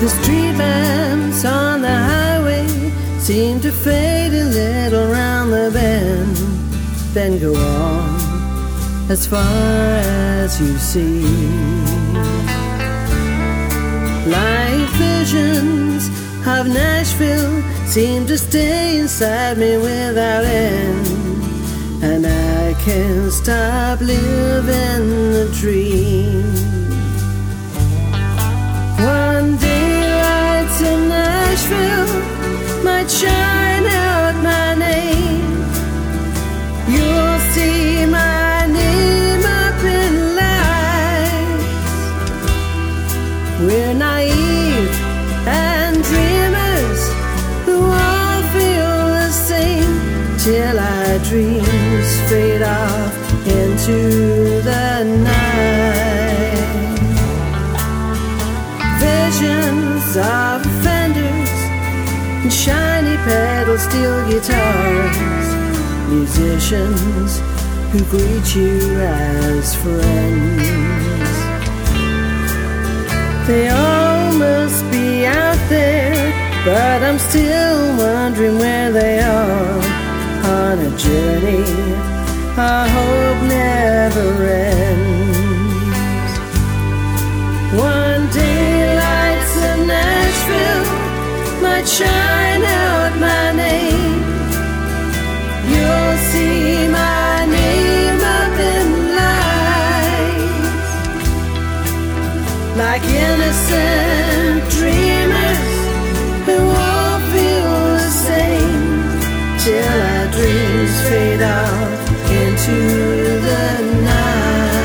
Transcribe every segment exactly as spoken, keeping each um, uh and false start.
The street lamps on the highway seem to fade a little round the bend, then go on as far as you see. Like visions of Nashville seem to stay inside me without end, and I can't stop living the dream. One day lights in Nashville might shine out my name. You'll see my name up in lights. We're naive and dreamers who all feel the same, till our dreams fade off into the night. Visions of fenders and shiny pedal steel guitars, musicians who greet you as friends. They all must be out there, but I'm still wondering where they are, on a journey I hope never ends. One day lights of Nashville might shine out my name. You'll see my name up in lights. Like innocent dreamers who all feel the same, till our dreams fade out into the night.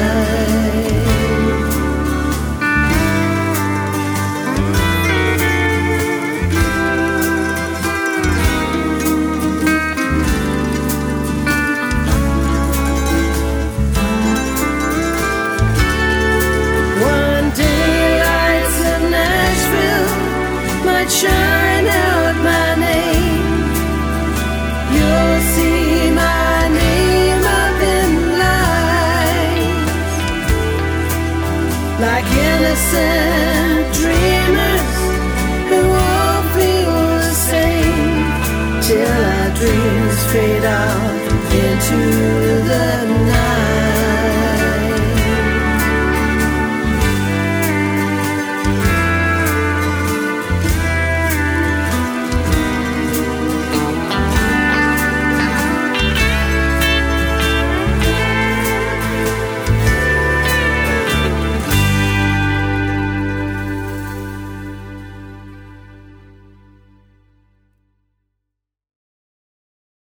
One day lights of Nashville might shine out my name. You'll see my name up in lights. Like innocent dreamers who all feel the same, till our dreams fade out into